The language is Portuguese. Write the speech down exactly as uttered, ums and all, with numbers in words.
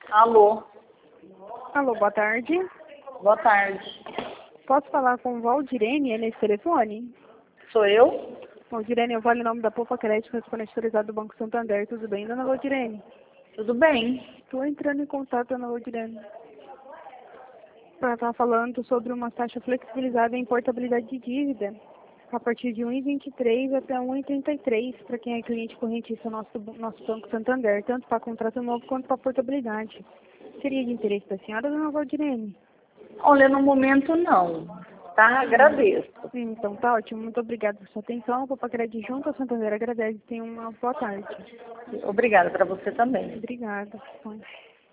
Alô, Alô, boa tarde. boa tarde. Posso falar com Valdirene nesse telefone? Sou eu? Valdirene, eu vale o nome da Poupa Crédito, correspondente autorizado do Banco Santander. Tudo bem, dona Valdirene? Tudo bem? Estou entrando em contato, dona Valdirene, para estar falando sobre uma taxa flexibilizada em portabilidade de dívida, a partir de um vírgula vinte e três até um vírgula trinta e três, para quem é cliente correntista nosso, nosso Banco Santander, tanto para contrato novo quanto para portabilidade. Seria de interesse da senhora, dona Valdirene? Olha, no momento não. Tá? Agradeço. Então, tá ótimo. Muito obrigada por sua atenção. A Poupa Crédito junto ao Santander agradece. Tenha uma boa tarde. Obrigada para você também. Obrigada.